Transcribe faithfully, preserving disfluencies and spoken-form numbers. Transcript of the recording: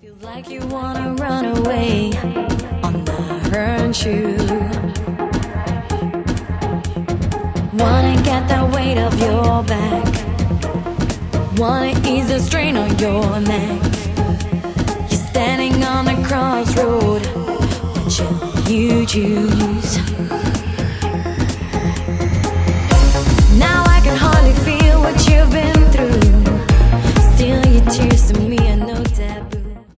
Feels like you wanna run away on the hurt you. Wanna get that weight off your back. Wanna ease the strain on your neck. You're standing on the crossroad. What shall you choose?